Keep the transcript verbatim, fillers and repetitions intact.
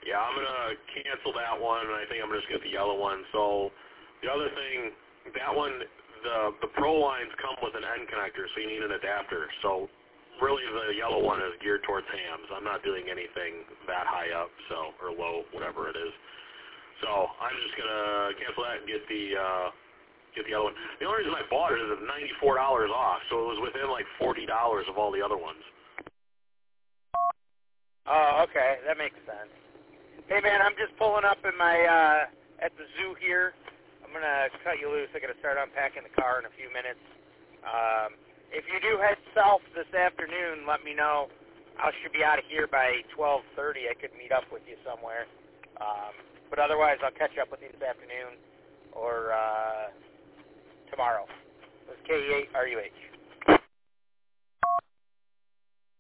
Yeah, I'm going to cancel that one, and I think I'm just going to get the yellow one. So the other thing, that one, the the Pro lines come with an end connector, so you need an adapter. So really the yellow one is geared towards hams. I'm not doing anything that high up, so or low, whatever it is. So I'm just going to cancel that and get the uh, get the other one. The only reason I bought it is it's ninety-four dollars off, so it was within like forty dollars of all the other ones. Oh, okay. That makes sense. Hey, man, I'm just pulling up in my uh, at the zoo here. I'm going to cut you loose. I'm going to start unpacking the car in a few minutes. Um, if you do head south this afternoon, let me know. I should be out of here by twelve thirty. I could meet up with you somewhere. Um, but otherwise, I'll catch up with you this afternoon or uh, tomorrow. This is K E eight R U H.